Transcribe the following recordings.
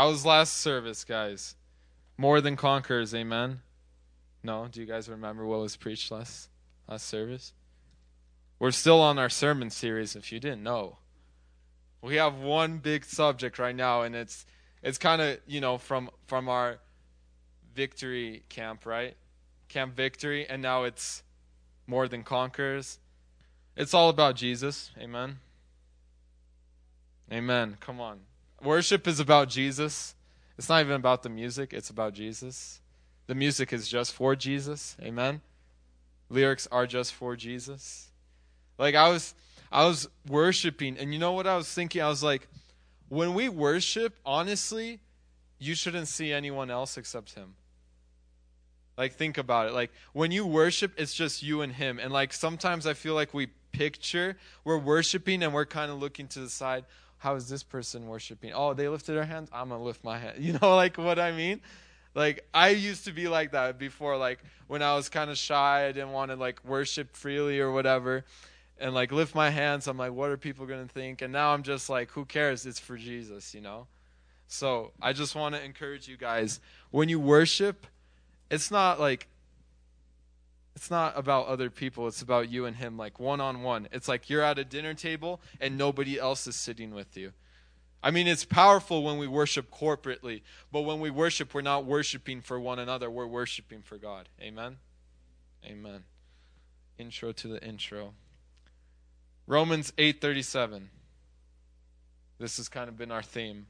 How was last service, guys? More than conquerors, amen? No? Do you guys remember what was preached last service? We're still on our sermon series, if you didn't know. We have one big subject right now, and it's kind of, from our victory camp, right? Camp Victory, and now it's More Than Conquerors. It's all about Jesus, amen? Amen, come on. Worship is about Jesus. It's not even about the music, it's about Jesus. The music is just for Jesus, amen? Lyrics are just for Jesus. Like I was worshiping, and you know what I was thinking? I was like, when we worship, honestly, you shouldn't see anyone else except him. Like, think about it. Like, when you worship, it's just you and him. And, like, sometimes I feel like we're worshiping and we're kind of looking to the side. How is this person worshiping? Oh, they lifted their hands? I'm going to lift my hand. You know, like, what I mean? Like, I used to be like that before. Like, when I was kind of shy, I didn't want to, like, worship freely or whatever. And, like, lift my hands. I'm like, what are people going to think? And now I'm just like, who cares? It's for Jesus, you know? So, I just want to encourage you guys. When you worship, it's not about other people. It's about you and him, like one-on-one. It's like you're at a dinner table and nobody else is sitting with you. I mean, it's powerful when we worship corporately, but when we worship, we're not worshiping for one another. We're worshiping for God. Amen? Amen. Intro to the intro. Romans 8:37. This has kind of been our theme.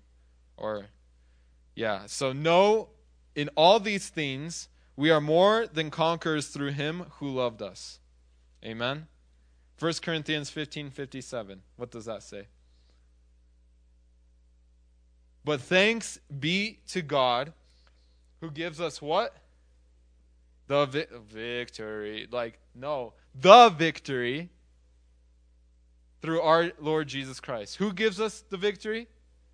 So no, in all these things, we are more than conquerors through him who loved us. Amen? 1 Corinthians 15:57. What does that say? But thanks be to God who gives us what? The victory. The victory through our Lord Jesus Christ. Who gives us the victory?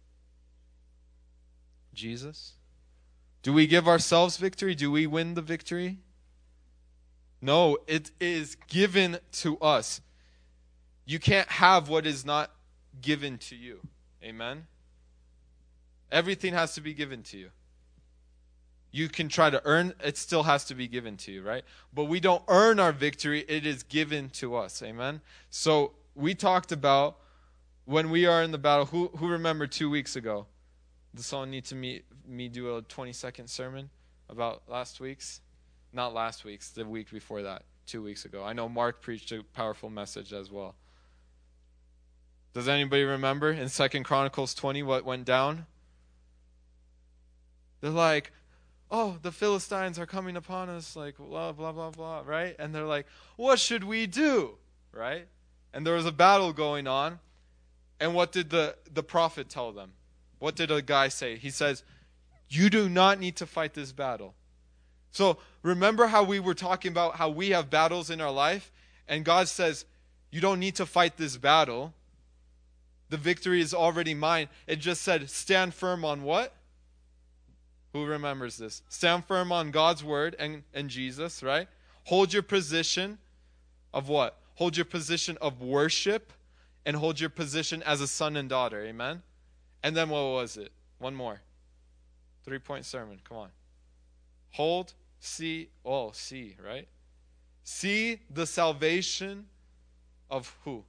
Jesus. Do we give ourselves victory? Do we win the victory? No, it is given to us. You can't have what is not given to you. Amen? Everything has to be given to you. You can try to earn, it still has to be given to you, right? But we don't earn our victory, it is given to us. Amen? So we talked about when we are in the battle. Who remembered 2 weeks ago? Does someone need to me do a 20-second sermon about last week's? Not last week's, the week before that, 2 weeks ago. I know Mark preached a powerful message as well. Does anybody remember in 2 Chronicles 20 what went down? They're like, oh, the Philistines are coming upon us, like, blah, blah, blah, blah, right? And they're like, what should we do, right? And there was a battle going on, and what did the prophet tell them? What did a guy say? He says, you do not need to fight this battle. So remember how we were talking about how we have battles in our life, and God says, you don't need to fight this battle. The victory is already mine. It just said, stand firm on what? Who remembers this? Stand firm on God's word and Jesus, right? Hold your position of what? Hold your position of worship, and hold your position as a son and daughter. Amen? And then what was it? One more. 3-point sermon. Come on. Hold, see, right? See the salvation of who?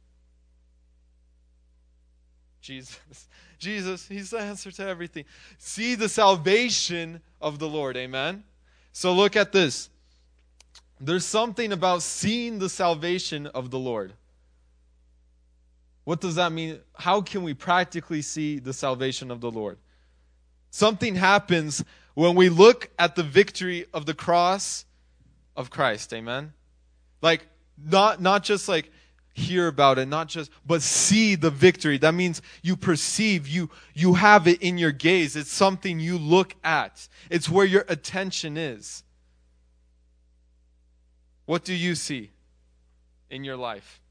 Jesus. Jesus, he's the answer to everything. See the salvation of the Lord. Amen? So look at this. There's something about seeing the salvation of the Lord. What does that mean? How can we practically see the salvation of the Lord? Something happens when we look at the victory of the cross of Christ. Amen? Like, not just like hear about it, but see the victory. That means you perceive, you have it in your gaze. It's something you look at. It's where your attention is. What do you see in your life?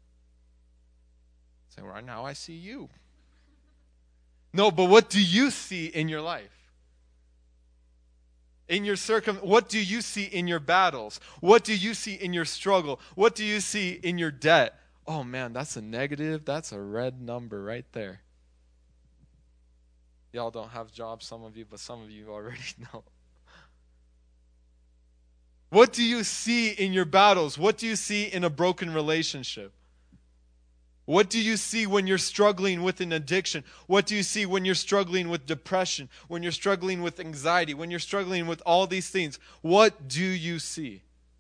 Say, right now I see you. No, but what do you see in your life? In your what do you see in your battles? What do you see in your struggle? What do you see in your debt? Oh man, that's a negative. That's a red number right there. Y'all don't have jobs, some of you, but some of you already know. What do you see in your battles? What do you see in a broken relationship? What do you see when you're struggling with an addiction? What do you see when you're struggling with depression? When you're struggling with anxiety? When you're struggling with all these things? What do you see?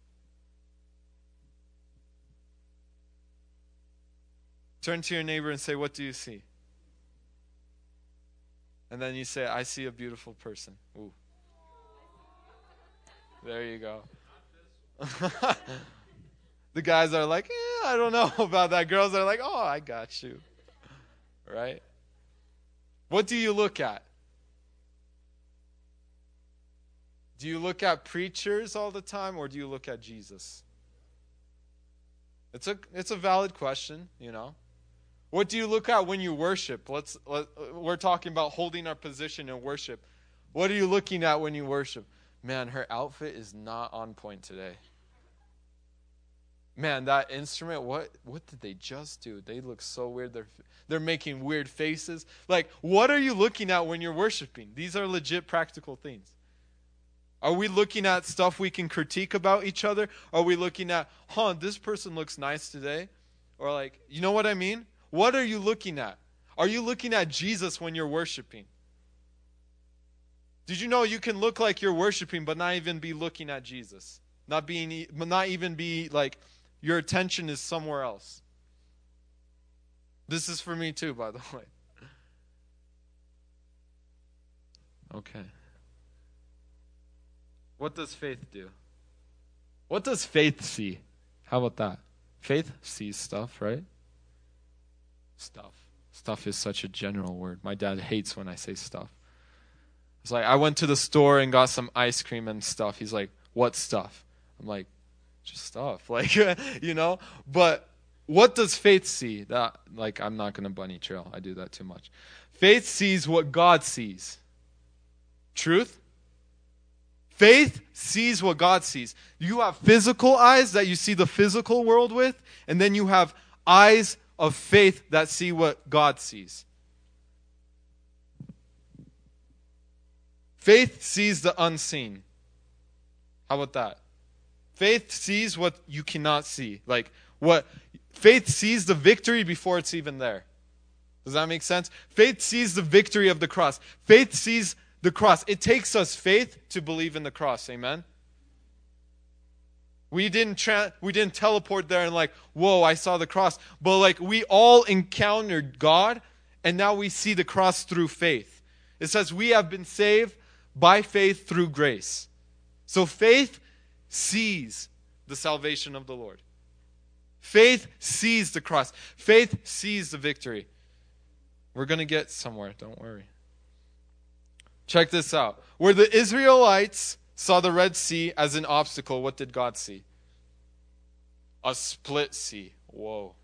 Turn to your neighbor and say, what do you see? And then you say, I see a beautiful person. Ooh. There you go. The guys are like, I don't know about that. Girls are like, oh, I got you. Right? What do you look at? Do you look at preachers all the time, or do you look at Jesus? It's a valid question, you know. What do you look at when you worship? We're talking about holding our position in worship. What are you looking at when you worship? Man, her outfit is not on point today. Man, that instrument, what did they just do? They look so weird. They're making weird faces. Like, what are you looking at when you're worshiping? These are legit practical things. Are we looking at stuff we can critique about each other? Are we looking at, this person looks nice today? Or like, you know what I mean? What are you looking at? Are you looking at Jesus when you're worshiping? Did you know you can look like you're worshiping but not even be looking at Jesus? Not even be like your attention is somewhere else. This is for me too, by the way. Okay. What does faith do? What does faith see? How about that? Faith sees stuff, right? Stuff. Stuff is such a general word. My dad hates when I say stuff. It's like, I went to the store and got some ice cream and stuff. He's like, what stuff? I'm like, just stuff. Like, you know? But what does faith see? That, like, I'm not going to bunny trail. I do that too much. Faith sees what God sees. Truth? Faith sees what God sees. You have physical eyes that you see the physical world with, and then you have eyes of faith that see what God sees. Faith sees the unseen. How about that? Faith sees what you cannot see. Like, what faith sees the victory before it's even there. Does that make sense? Faith sees the victory of the cross. Faith sees the cross. It takes us faith to believe in the cross. Amen? We didn't teleport there and like, whoa, I saw the cross. But like, we all encountered God, and now we see the cross through faith. It says we have been saved by faith through grace. So faith sees the salvation of the Lord. Faith sees the cross. Faith sees the victory. We're going to get somewhere, don't worry. Check this out. Where the Israelites saw the Red Sea as an obstacle, what did God see? A split sea. Whoa.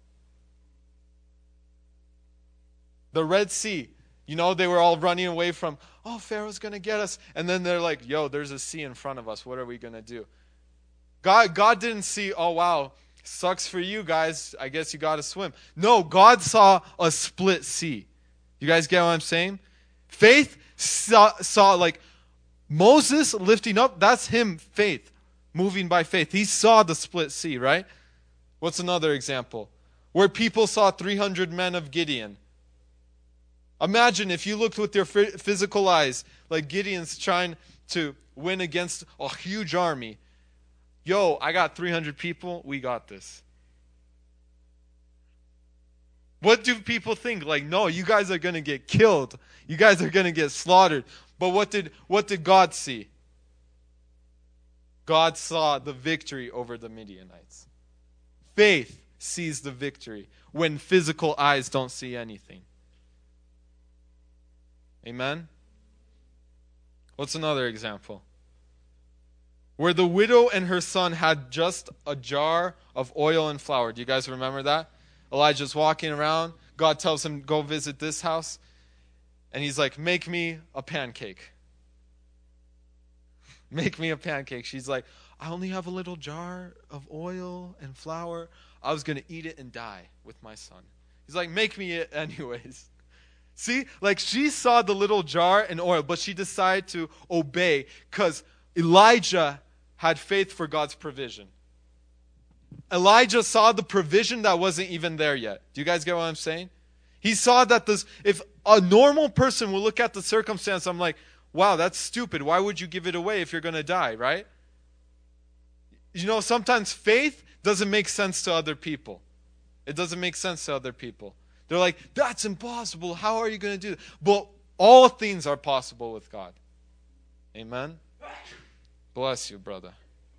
The Red Sea. You know, they were all running away from, Pharaoh's going to get us. And then they're like, there's a sea in front of us. What are we going to do? God didn't see, wow, sucks for you guys. I guess you got to swim. No, God saw a split sea. You guys get what I'm saying? Faith saw like Moses lifting up, that's him, faith, moving by faith. He saw the split sea, right? What's another example? Where people saw 300 men of Gideon. Imagine if you looked with your physical eyes, like Gideon's trying to win against a huge army. I got 300 people, we got this. What do people think? Like, no, you guys are going to get killed. You guys are going to get slaughtered. But what did God see? God saw the victory over the Midianites. Faith sees the victory when physical eyes don't see anything. Amen? What's another example? Where the widow and her son had just a jar of oil and flour. Do you guys remember that? Elijah's walking around. God tells him, go visit this house. And he's like, make me a pancake. Make me a pancake. She's like, I only have a little jar of oil and flour. I was going to eat it and die with my son. He's like, make me it anyways. See, like she saw the little jar and oil, but she decided to obey because Elijah had faith for God's provision. Elijah saw the provision that wasn't even there yet. Do you guys get what I'm saying? He saw that if a normal person will look at the circumstance, I'm like, wow, that's stupid. Why would you give it away if you're going to die, right? You know, sometimes faith doesn't make sense to other people. It doesn't make sense to other people. They're like, that's impossible. How are you going to do that? But all things are possible with God. Amen? Bless you, brother.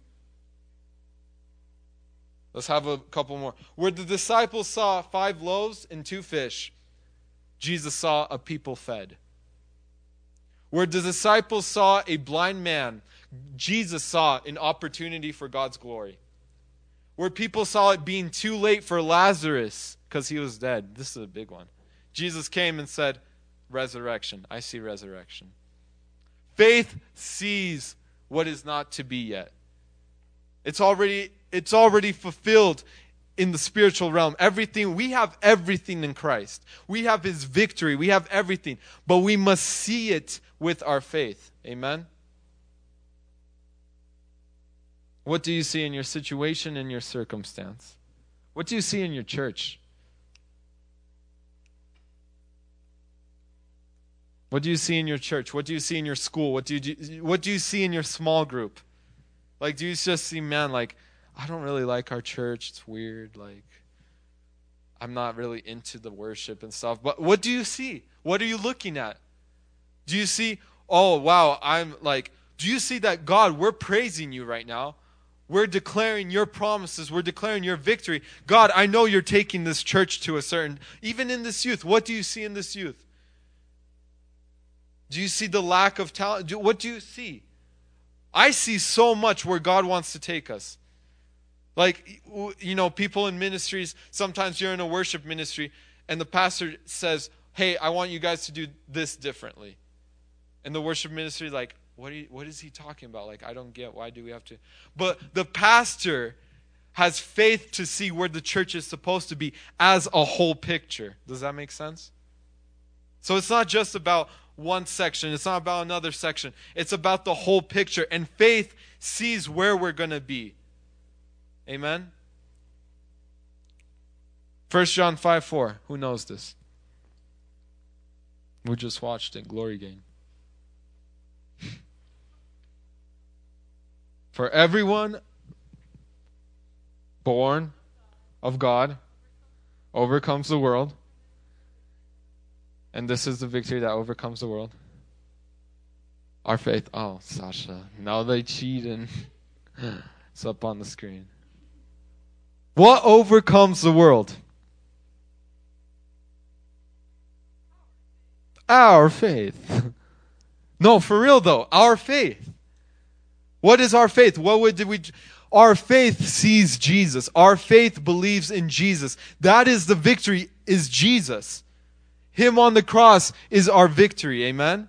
Let's have a couple more. Where the disciples saw 5 loaves and 2 fish, Jesus saw a people fed. Where the disciples saw a blind man, Jesus saw an opportunity for God's glory. Where people saw it being too late for Lazarus because he was dead. This is a big one. Jesus came and said, resurrection. I see resurrection. Faith sees what is not to be yet. It's already fulfilled in the spiritual realm. We have everything in Christ. We have his victory. We have everything. But we must see it with our faith. Amen? What do you see in your situation and your circumstance? What do you see in your church? What do you see in your church? What do you see in your school? What do you see in your small group? Like, do you just see, man, like, I don't really like our church. It's weird. Like, I'm not really into the worship and stuff. But what do you see? What are you looking at? Do you see, oh, wow, do you see that, God, we're praising you right now. We're declaring your promises. We're declaring your victory. God, I know you're taking this church to even in this youth, what do you see in this youth? Do you see the lack of talent? What do you see? I see so much where God wants to take us. Like, you know, people in ministries, sometimes you're in a worship ministry and the pastor says, hey, I want you guys to do this differently. And the worship ministry is like, what is he talking about? Like, I don't get, why do we have to? But the pastor has faith to see where the church is supposed to be as a whole picture. Does that make sense? So it's not just about one section. It's not about another section. It's about the whole picture. And faith sees where we're going to be. Amen? 1 John 5:4. Who knows this? We just watched it. Glory Game. For everyone born of God overcomes the world. And this is the victory that overcomes the world. Our faith. Oh, Sasha. Now they cheating. It's up on the screen. What overcomes the world? Our faith. No, for real though. Our faith. What is our faith? Our faith sees Jesus. Our faith believes in Jesus. That is the victory, is Jesus. Him on the cross is our victory. Amen?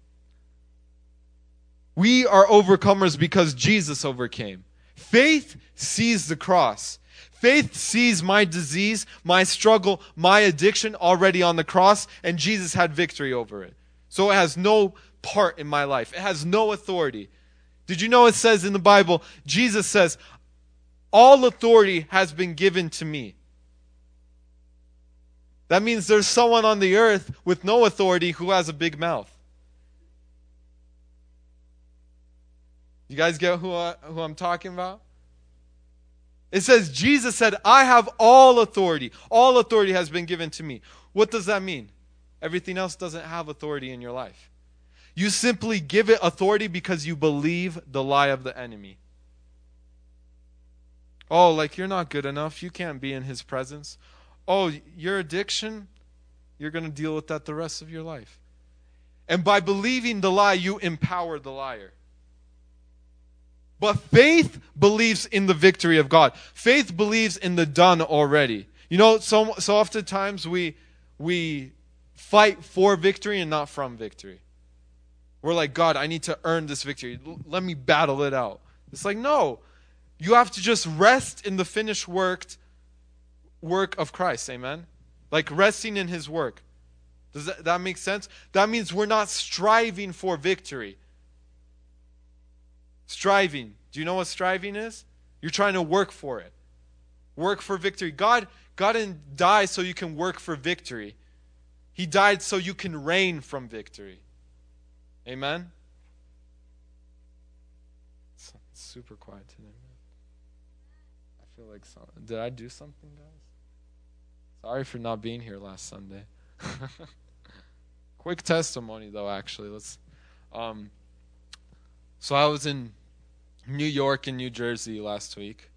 We are overcomers because Jesus overcame. Faith sees the cross. Faith sees my disease, my struggle, my addiction already on the cross, and Jesus had victory over it. So it has no part in my life. It has no authority. Did you know it says in the Bible, Jesus says, all authority has been given to me. That means there's someone on the earth with no authority who has a big mouth. You guys get who I'm talking about? It says, Jesus said, I have all authority. All authority has been given to me. What does that mean? Everything else doesn't have authority in your life. You simply give it authority because you believe the lie of the enemy. Oh, like you're not good enough. You can't be in his presence. Oh, your addiction, you're going to deal with that the rest of your life. And by believing the lie, you empower the liar. But faith believes in the victory of God. Faith believes in the done already. You know, so oftentimes we fight for victory and not from victory. We're like, God, I need to earn this victory. Let me battle it out. It's like, no. You have to just rest in the finished work of Christ. Amen? Like resting in his work. Does that make sense? That means we're not striving for victory. Striving. Do you know what striving is? You're trying to work for it. Work for victory. God didn't die so you can work for victory. He died so you can reign from victory. Amen? It's super quiet today, man. I feel like did I do something, guys? Sorry for not being here last Sunday. Quick testimony, though, actually. So I was in New York and New Jersey last week.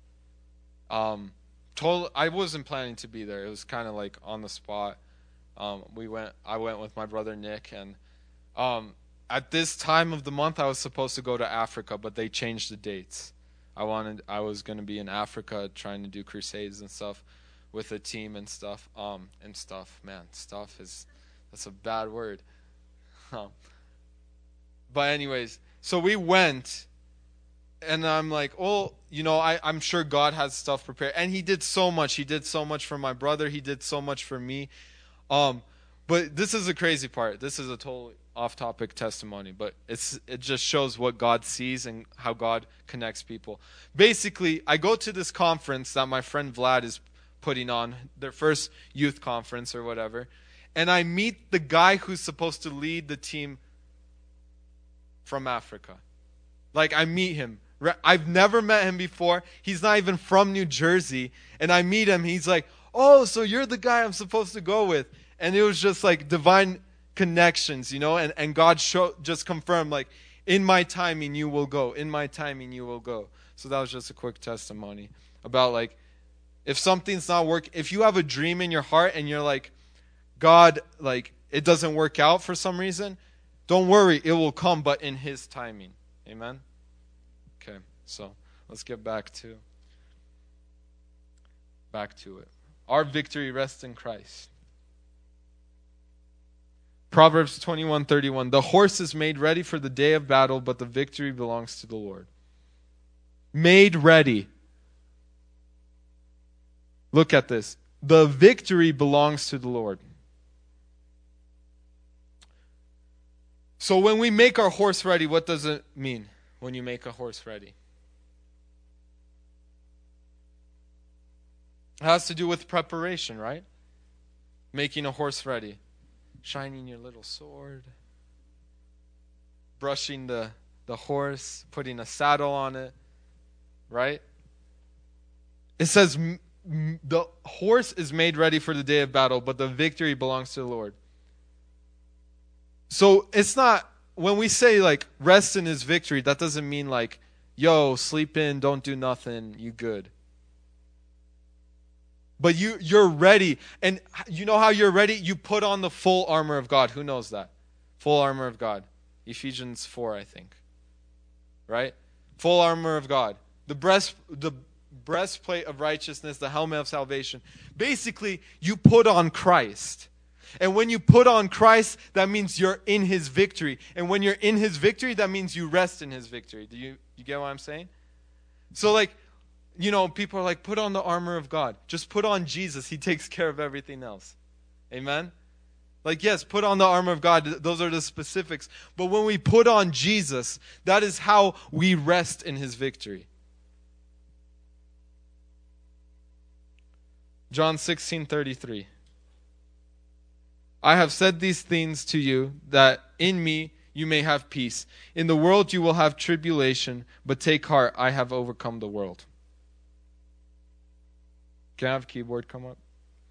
I wasn't planning to be there. It was kind of like on the spot. I went with my brother Nick, and at this time of the month I was supposed to go to Africa, but they changed the dates. I was going to be in Africa trying to do crusades and stuff with a team and stuff. That's a bad word. But anyways, so we went, and I'm like, oh, I'm sure God has stuff prepared. And he did so much. He did so much for my brother. He did so much for me. But this is the crazy part. This is a totally off-topic testimony, but it just shows what God sees and how God connects people. Basically, I go to this conference that my friend Vlad is putting on, their first youth conference or whatever, and I meet the guy who's supposed to lead the team from Africa. Like, I meet him. I've never met him before. He's not even from New Jersey. And I meet him. He's like, oh, so you're the guy I'm supposed to go with. And it was just like divine connections, and God just confirmed, like, in my timing you will go. In my timing you will go. So that was just a quick testimony about, like, if something's not working, if you have a dream in your heart and you're like, God, like, it doesn't work out for some reason, don't worry, it will come, but in his timing. Amen? Okay, so let's get back to it. Our victory rests in Christ. Proverbs 21:31. The horse is made ready for the day of battle, but the victory belongs to the Lord. Made ready. Look at this. The victory belongs to the Lord. So when we make our horse ready, what does it mean when you make a horse ready? It has to do with preparation, right? Making a horse ready. Shining your little sword. Brushing the horse. Putting a saddle on it. Right? It says the horse is made ready for the day of battle, but the victory belongs to the Lord. So it's not, when we say like rest in his victory, that doesn't mean like, yo, sleep in, don't do nothing, you good. But you're ready. And you know how you're ready? You put on the full armor of God. Who knows that? Full armor of God. Ephesians 4, I think. Right? Full armor of God. The breastplate of righteousness, the helmet of salvation. Basically, you put on Christ. And when you put on Christ, that means you're in his victory. And when you're in his victory, that means you rest in his victory. Do you get what I'm saying? So like, people are like, put on the armor of God. Just put on Jesus. He takes care of everything else. Amen? Like, yes, put on the armor of God. Those are the specifics. But when we put on Jesus, that is how we rest in his victory. John 16:33. I have said these things to you, that in me you may have peace. In the world you will have tribulation, but take heart, I have overcome the world. Can I have keyboard come up?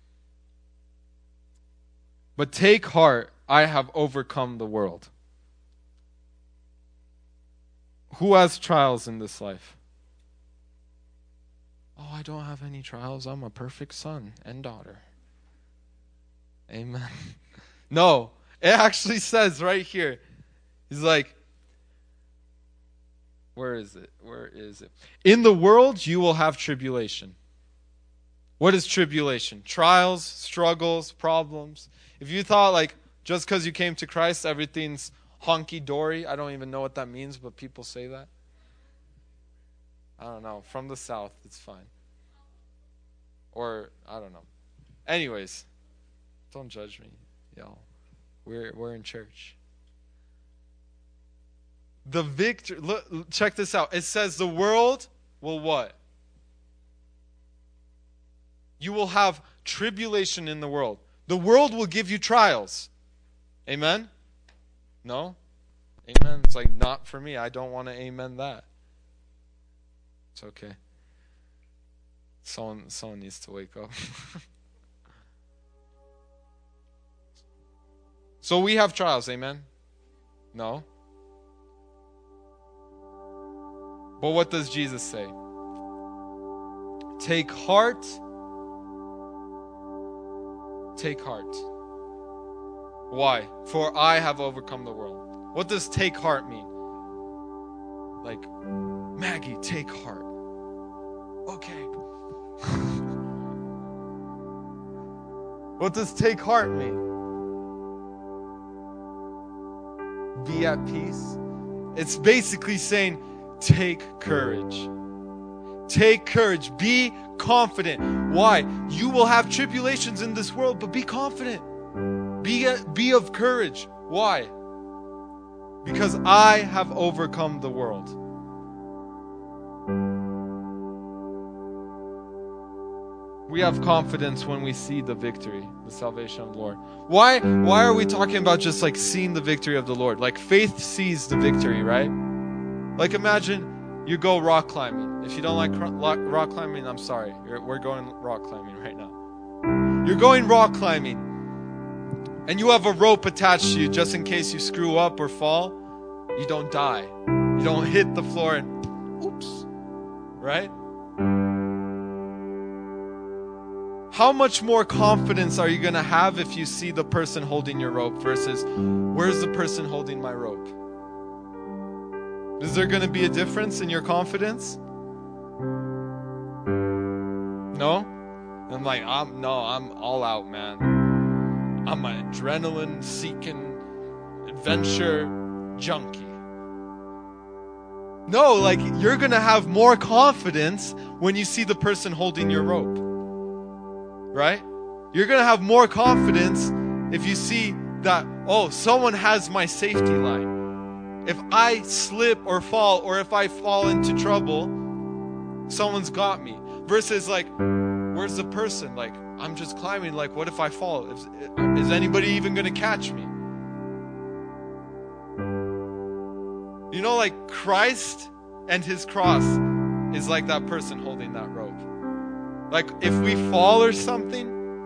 But take heart, I have overcome the world. Who has trials in this life? Oh, I don't have any trials. I'm a perfect son and daughter. Amen. No, it actually says right here. He's like, where is it? In the world you will have tribulation. What is tribulation? Trials, struggles, problems. If you thought like just because you came to Christ everything's honky-dory, I don't even know what that means, but people say that. I don't know. From the South, it's fine. Or, I don't know. Anyways, don't judge me, y'all. We're in church. The victory, look, check this out. It says the world will what? You will have tribulation in the world. The world will give you trials. Amen? No? Amen? It's like, not for me. I don't want to amen that. It's okay. Someone needs to wake up. So we have trials, amen? No? But what does Jesus say? Take heart. Take heart. Why? For I have overcome the world. What does take heart mean? Like, Maggie, take heart. Okay. What does take heart mean? Be at peace. It's basically saying, take courage. Take courage. Be confident. Why? You will have tribulations in this world, but be confident. Be of courage. Why? Because I have overcome the world. We have confidence when we see the victory, the salvation of the Lord. Why are we talking about just like seeing the victory of the Lord? Like faith sees the victory, right? Like imagine you go rock climbing. If you don't like rock climbing, I'm sorry. We're going rock climbing right now. You're going rock climbing. And you have a rope attached to you just in case you screw up or fall. You don't die. You don't hit the floor and oops. Right? How much more confidence are you going to have if you see the person holding your rope versus where's the person holding my rope? Is there going to be a difference in your confidence? No? I'm like, I'm all out, man. I'm an adrenaline-seeking adventure junkie. No, like you're going to have more confidence when you see the person holding your rope. Right? You're going to have more confidence if you see that, oh, someone has my safety line. If I slip or fall, or if I fall into trouble, someone's got me. Versus like, where's the person? Like, I'm just climbing. Like, what if I fall? Is anybody even going to catch me? You know, like Christ and his cross is like that person holding that rope. Like, if we fall or something,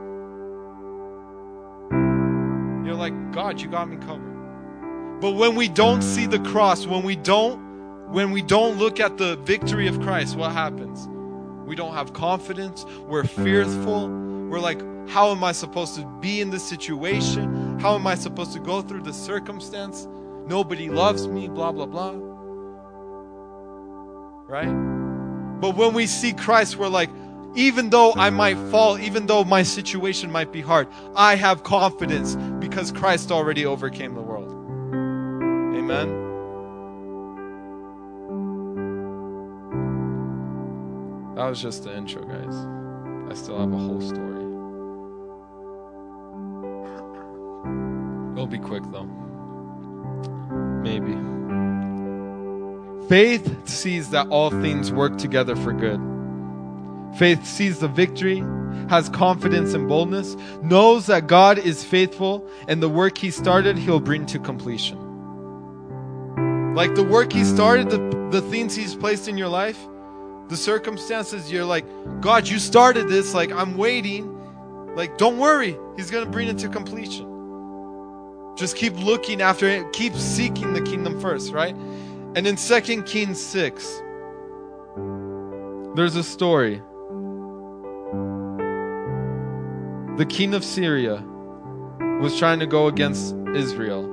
you're like, God, you got me covered. But when we don't see the cross, when we don't look at the victory of Christ, what happens? We don't have confidence. We're fearful. We're like, how am I supposed to be in this situation? How am I supposed to go through this circumstance? Nobody loves me, blah, blah, blah. Right? But when we see Christ, we're like, even though I might fall, even though my situation might be hard, I have confidence because Christ already overcame the world. Amen? That was just the intro, guys. I still have a whole story. It'll be quick, though. Maybe. Faith sees that all things work together for good. Faith sees the victory, has confidence and boldness, knows that God is faithful, and the work he started, he'll bring to completion. Like the work he started, the things he's placed in your life, the circumstances, you're like, God, you started this, like I'm waiting. Like, don't worry, he's going to bring it to completion. Just keep looking after it, keep seeking the kingdom first, right? And in 2 Kings 6, there's a story. The king of Syria was trying to go against Israel.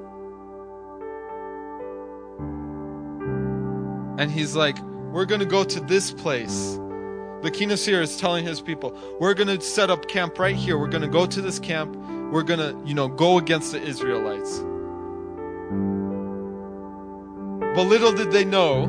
And he's like, we're going to go to this place. The king of Syria is telling his people, we're going to set up camp right here. We're going to go to this camp. We're going to, go against the Israelites. But little did they know,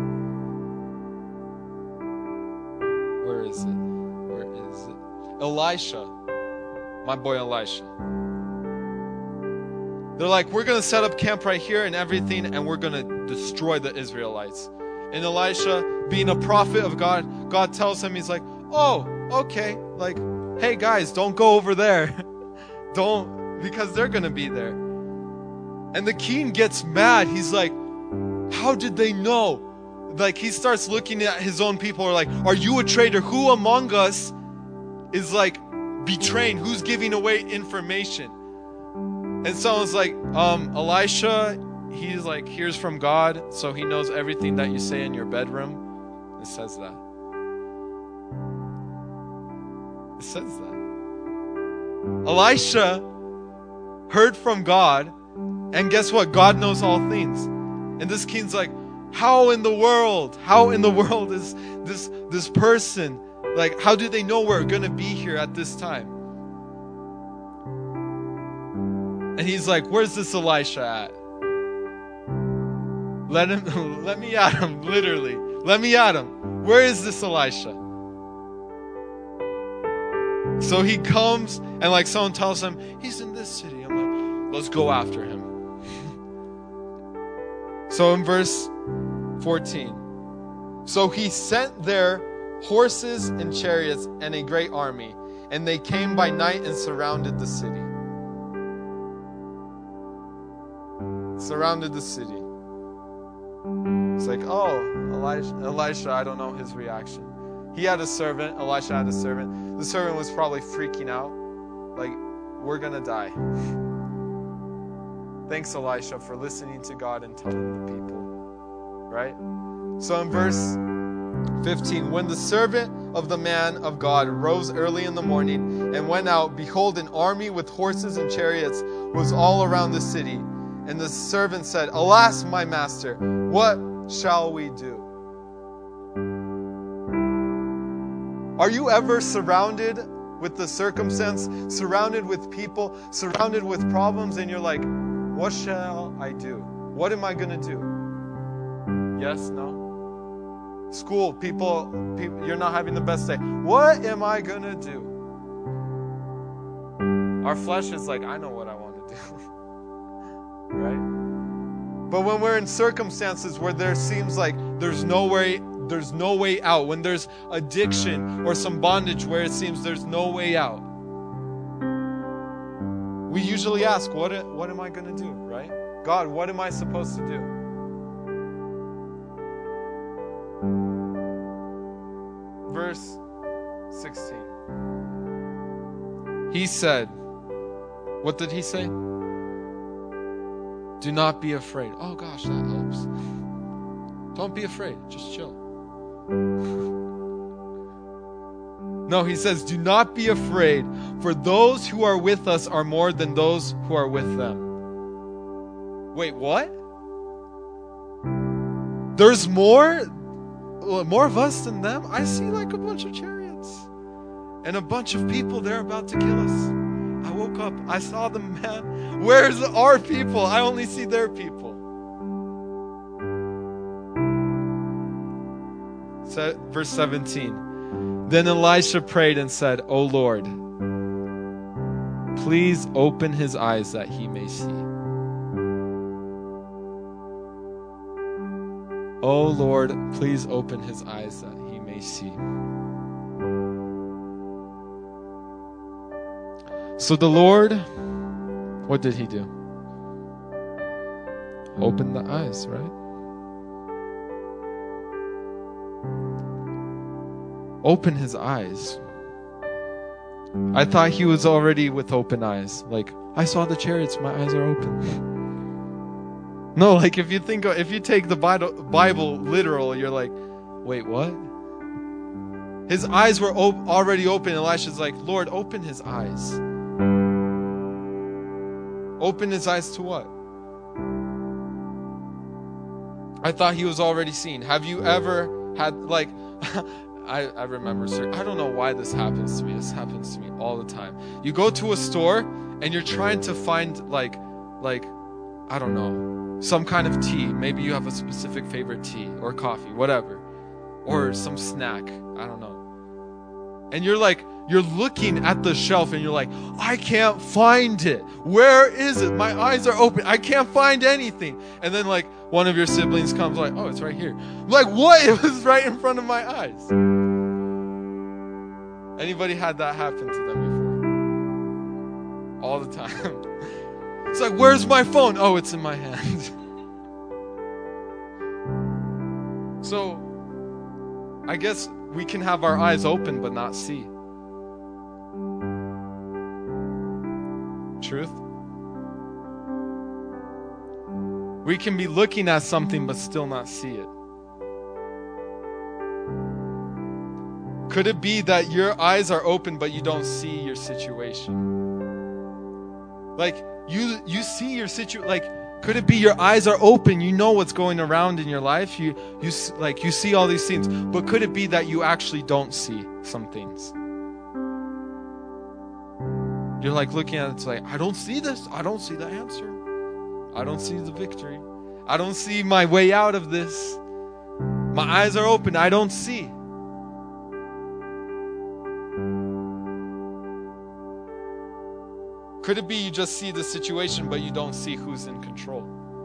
where is it? Elisha, my boy Elisha. They're like, we're going to set up camp right here and everything, and we're going to destroy the Israelites. And Elisha, being a prophet of God, God tells him, he's like, oh, okay. Like, hey guys, don't go over there. Don't, because they're going to be there. And the king gets mad. He's like, how did they know? Like, he starts looking at his own people, like, are you a traitor? Who among us is like betraying? Who's giving away information? And someone's like, Elisha, he's like, hears from God, so he knows everything that you say in your bedroom. It says that. It says that. Elisha heard from God, and guess what? God knows all things. And this king's like, how in the world is this person, like, how do they know we're going to be here at this time? And he's like, where's this Elisha at? Let me at him, literally. Let me at him. Where is this Elisha? So he comes, and like someone tells him, he's in this city. I'm like, let's go after him. So in verse 14, so he sent their horses and chariots and a great army, and they came by night and surrounded the city. Surrounded the city. It's like, oh, Elisha, I don't know his reaction. He had a servant. Elisha had a servant. The servant was probably freaking out. Like, we're going to die. Thanks, Elisha, for listening to God and telling the people. Right? So in verse 15, when the servant of the man of God rose early in the morning and went out, behold, an army with horses and chariots was all around the city. And the servant said, alas, my master, what shall we do? Are you ever surrounded with the circumstance, surrounded with people, surrounded with problems, and you're like, what shall I do? What am I going to do? Yes, no? School, people, you're not having the best day. What am I going to do? Our flesh is like, I know what I want to do. Right? But when we're in circumstances where there seems like there's no way out, when there's addiction or some bondage where it seems there's no way out, we usually ask, what am I going to do, right? God, what am I supposed to do? Verse 16. He said, what did he say? Do not be afraid. Oh gosh, that helps. Don't be afraid. Just chill. No, he says, do not be afraid, for those who are with us are more than those who are with them. Wait, what? There's more of us than them? I see like a bunch of chariots and a bunch of people. They're about to kill us. I woke up, I saw them, man. Where's our people? I only see their people. So, verse 17. Then Elisha prayed and said, O Lord, please open his eyes that he may see. O Lord, please open his eyes that he may see. So the Lord, what did he do? Open the eyes, right? Open his eyes. I thought he was already with open eyes. Like, I saw the chariots, my eyes are open. No, like if you take the Bible literal, you're like, wait, what? His eyes were already open. Elisha's like, Lord, open his eyes. Open his eyes to what? I thought he was already seen. Have you ever had, like, I remember, sir, I don't know why this happens to me. This happens to me all the time. You go to a store and you're trying to find like, I don't know, some kind of tea. Maybe you have a specific favorite tea or coffee, whatever. Or some snack. I don't know. And you're looking at the shelf and you're like, I can't find it. Where is it? My eyes are open. I can't find anything. And then like one of your siblings comes like, oh, it's right here. I'm like, what? It was right in front of my eyes. Anybody had that happen to them before? All the time. It's like, where's my phone? Oh, it's in my hand. So, I guess we can have our eyes open but not see. Truth? We can be looking at something but still not see it. Could it be that your eyes are open but you don't see your situation? Like, you see your situation, like, could it be your eyes are open, you know what's going around in your life, you see all these things, but could it be that you actually don't see some things? You're like looking at it, it's like, I don't see this, I don't see the answer, I don't see the victory, I don't see my way out of this, my eyes are open, I don't see. Could it be you just see the situation, but you don't see who's in control?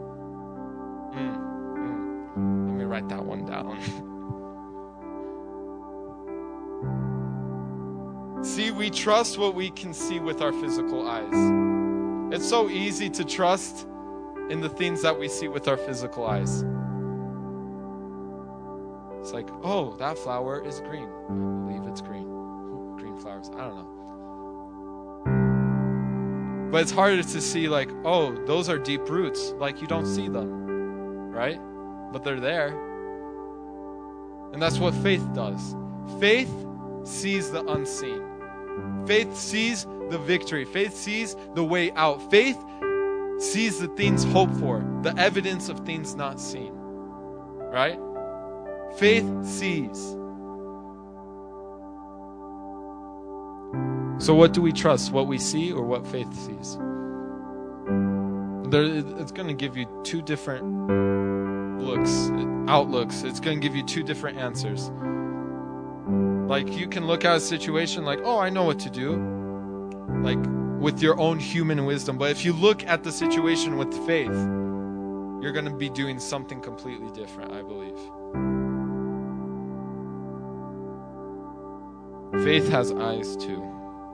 Let me write that one down. See, we trust what we can see with our physical eyes. It's so easy to trust in the things that we see with our physical eyes. It's like, oh, that flower is green. I believe it's green. Ooh, green flowers. I don't know. But it's harder to see like, oh, those are deep roots. Like you don't see them, right? But they're there. And that's what faith does. Faith sees the unseen. Faith sees the victory. Faith sees the way out. Faith sees the things hoped for, the evidence of things not seen, right? Faith sees. So what do we trust? What we see or what faith sees? It's going to give you two different outlooks. It's going to give you two different answers. Like you can look at a situation like, oh, I know what to do. Like with your own human wisdom. But if you look at the situation with faith, you're going to be doing something completely different, I believe. Faith has eyes too.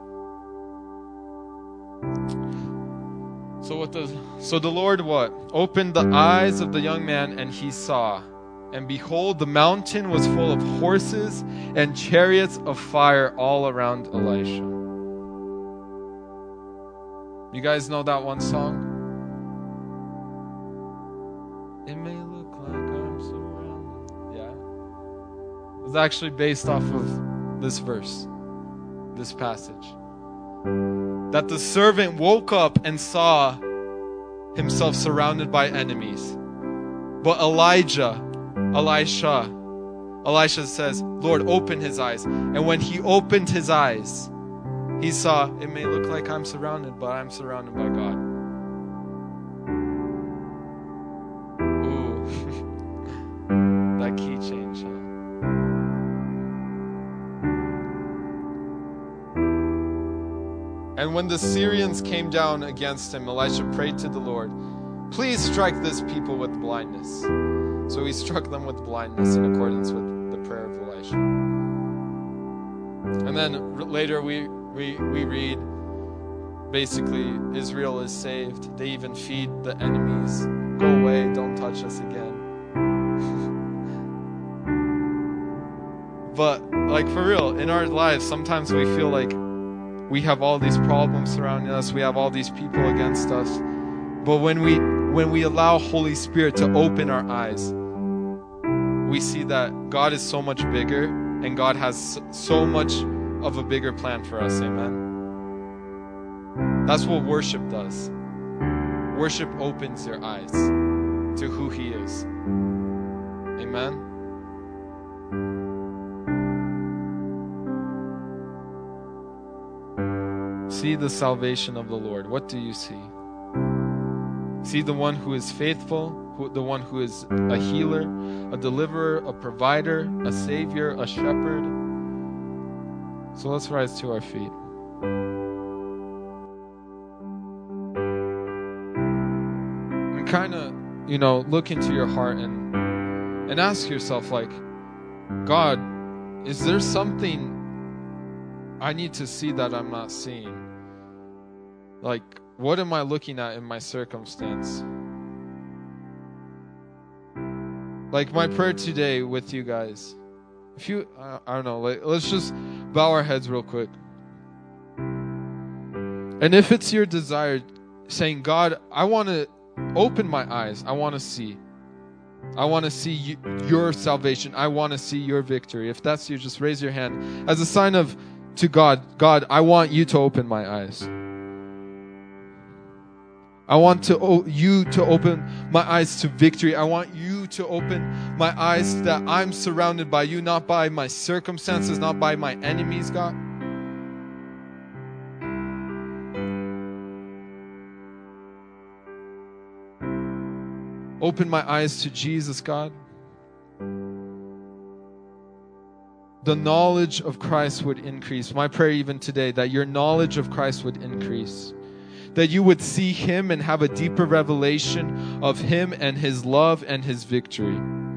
So the Lord what? Opened the eyes of the young man, and he saw. And behold, the mountain was full of horses and chariots of fire all around Elisha. You guys know that one song? It may look like I'm surrounded. Yeah. It was actually based off of this verse, this passage. That the servant woke up and saw himself surrounded by enemies. But Elisha says, Lord, open his eyes. And when he opened his eyes, he saw, it may look like I'm surrounded, but I'm surrounded by God. Ooh. That key change, huh? And when the Syrians came down against him, Elisha prayed to the Lord, please strike this people with blindness. So he struck them with blindness in accordance with the prayer of Elisha. And then later we read, basically, Israel is saved. They even feed the enemies. Go away, don't touch us again. But like for real, in our lives, sometimes we feel like we have all these problems surrounding us. We have all these people against us. But when we allow Holy Spirit to open our eyes, we see that God is so much bigger and God has so much of a bigger plan for us. Amen. That's what worship does. Worship opens your eyes to who He is. Amen. See the salvation of the Lord. What do you see? See the one who is faithful, the one who is a healer, a deliverer, a provider, a savior, a shepherd. So let's rise to our feet. And kind of, look into your heart and ask yourself, like, God, is there something I need to see that I'm not seeing? Like, what am I looking at in my circumstance? Like, my prayer today with you guys, if you, I don't know, like, let's just bow our heads real quick. And if it's your desire, saying, God, I want to open my eyes. I want to see. I want to see your salvation. I want to see your victory. If that's you, just raise your hand as a sign of to God, God, I want you to open my eyes. I want you to open my eyes to victory. I want you to open my eyes that I'm surrounded by you, not by my circumstances, not by my enemies, God. Open my eyes to Jesus, God. The knowledge of Christ would increase. My prayer even today, that your knowledge of Christ would increase. That you would see Him and have a deeper revelation of Him and His love and His victory.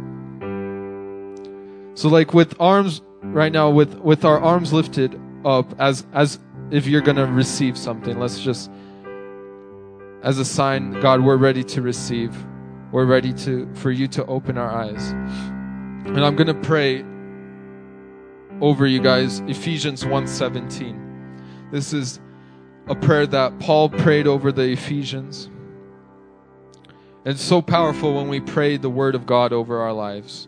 So like with arms, right now, with our arms lifted up, as if you're going to receive something, let's just, as a sign, God, we're ready to receive. We're ready for you to open our eyes. And I'm going to pray over you guys, Ephesians 1:17. This is a prayer that Paul prayed over the Ephesians. And it's so powerful when we pray the word of God over our lives.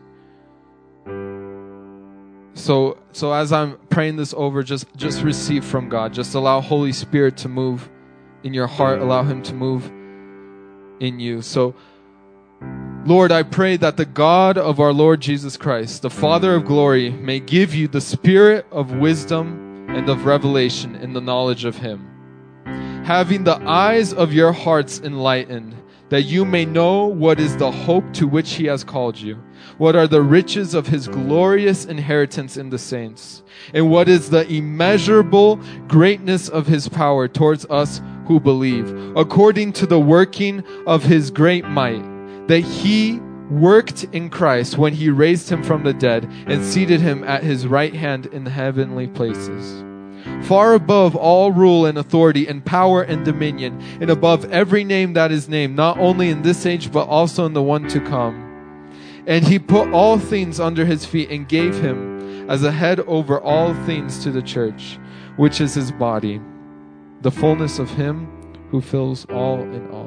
So as I'm praying this over, just receive from God. Just allow Holy Spirit to move in your heart. Allow Him to move in you. So, Lord, I pray that the God of our Lord Jesus Christ, the Father of glory, may give you the spirit of wisdom and of revelation in the knowledge of Him, having the eyes of your hearts enlightened, that you may know what is the hope to which He has called you, what are the riches of His glorious inheritance in the saints, and what is the immeasurable greatness of His power towards us who believe, according to the working of His great might, that He worked in Christ when He raised Him from the dead and seated Him at His right hand in the heavenly places, far above all rule and authority and power and dominion, and above every name that is named, not only in this age but also in the one to come. And He put all things under His feet and gave Him as a head over all things to the church, which is His body, the fullness of Him who fills all in all.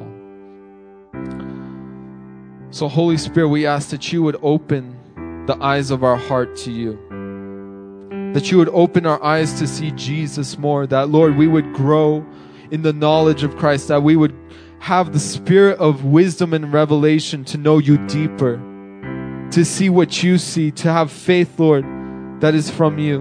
So Holy Spirit, we ask that you would open the eyes of our heart to you. That you would open our eyes to see Jesus more. That, Lord, we would grow in the knowledge of Christ. That we would have the spirit of wisdom and revelation to know you deeper. To see what you see. To have faith, Lord, that is from you.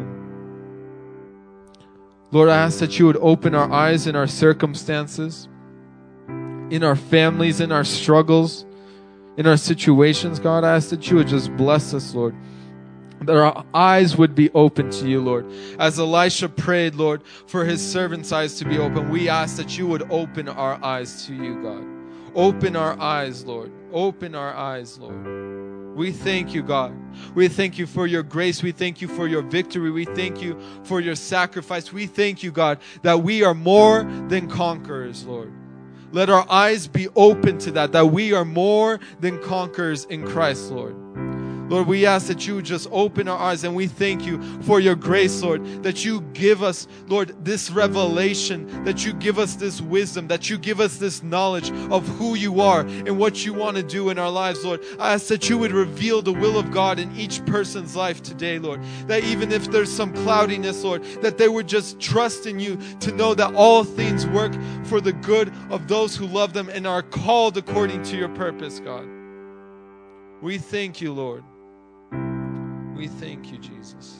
Lord, I ask that you would open our eyes in our circumstances, in our families, in our struggles, in our situations. God, I ask that you would just bless us, Lord. That our eyes would be open to you, Lord. As Elisha prayed, Lord, for his servant's eyes to be open, we ask that you would open our eyes to you, God. Open our eyes, Lord. Open our eyes, Lord. We thank you, God. We thank you for your grace. We thank you for your victory. We thank you for your sacrifice. We thank you, God, that we are more than conquerors, Lord. Let our eyes be open to that we are more than conquerors in Christ, Lord. Lord, we ask that you would just open our eyes, and we thank you for your grace, Lord, that you give us, Lord, this revelation, that you give us this wisdom, that you give us this knowledge of who you are and what you want to do in our lives, Lord. I ask that you would reveal the will of God in each person's life today, Lord, that even if there's some cloudiness, Lord, that they would just trust in you to know that all things work for the good of those who love them and are called according to your purpose, God. We thank you, Lord. We thank you, Jesus.